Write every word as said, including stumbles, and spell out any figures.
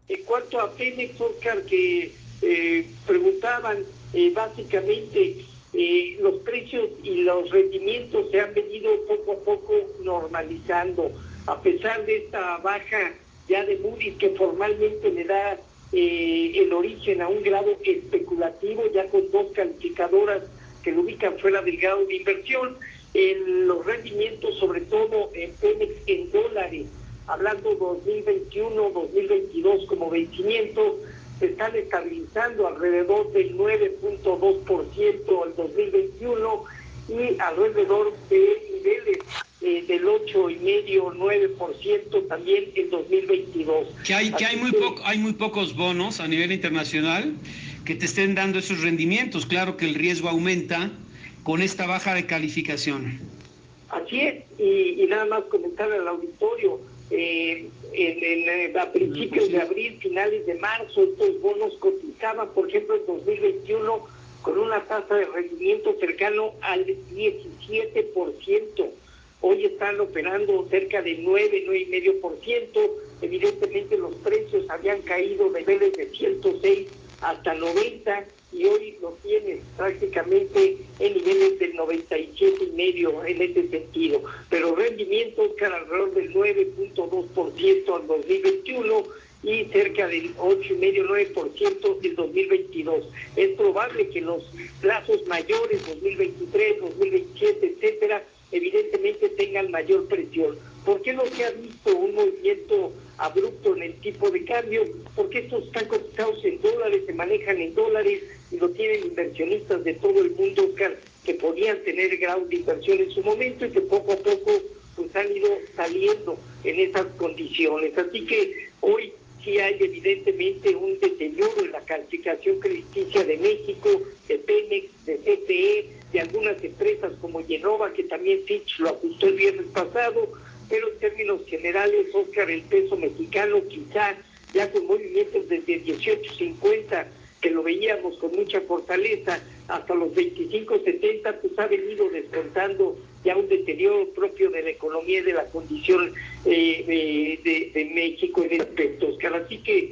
En cuanto a Pemex, Oscar, que eh, preguntaban eh, básicamente eh, los precios y los rendimientos se han venido poco a poco normalizando, a pesar de esta baja ya de Moody's que formalmente le da eh, el origen a un grado especulativo, ya con dos calificadoras que lo ubican fuera del grado de inversión. En los rendimientos, sobre todo en Pemex en dólares, hablando dos mil veintiuno, dos mil veintidós como vencimiento, se están estabilizando alrededor del nueve punto dos por ciento al dos mil veintiuno y alrededor de niveles eh, del ocho y medio, nueve por ciento también en dos mil veintidós. Que hay que hay muy que... poco, hay muy pocos bonos a nivel internacional que te estén dando esos rendimientos. Claro que el riesgo aumenta con esta baja de calificación. Así es, y, y nada más comentar al auditorio, eh, en, en, a principios de abril, finales de marzo, estos bonos cotizaban, por ejemplo, en dos mil veintiuno, con una tasa de rendimiento cercano al diecisiete por ciento. Hoy están operando cerca de nueve, nueve y medio por ciento. Evidentemente los precios habían caído de niveles de ciento seis hasta noventa y hoy lo tienes prácticamente en niveles del noventa y siete y medio en ese sentido. Pero rendimientos que alrededor del nueve punto dos por ciento al dos mil veintiuno y cerca del ocho y medio, nueve por ciento del dos mil veintidós. Es probable que los plazos mayores, dos mil veintitrés, dos mil veintisiete, etcétera, evidentemente tengan mayor presión. ¿Por qué no se ha visto un movimiento abrupto en el tipo de cambio? Porque estos están cotizados en dólares, se manejan en dólares y lo tienen inversionistas de todo el mundo, Oscar, que podían tener grado de inversión en su momento y que poco a poco pues han ido saliendo en esas condiciones. Así que hoy sí hay evidentemente un deterioro en la calificación crediticia de México, de Pemex, de C F E, de algunas empresas como Yenova, que también Fitch lo ajustó el viernes pasado, pero en términos generales, Oscar, el peso mexicano quizá ya con movimientos desde dieciocho cincuenta, que lo veíamos con mucha fortaleza, hasta los veinticinco setenta, pues ha venido descontando ya un deterioro propio de la economía y de la condición eh, de, de, de México en este aspecto, Oscar. Así que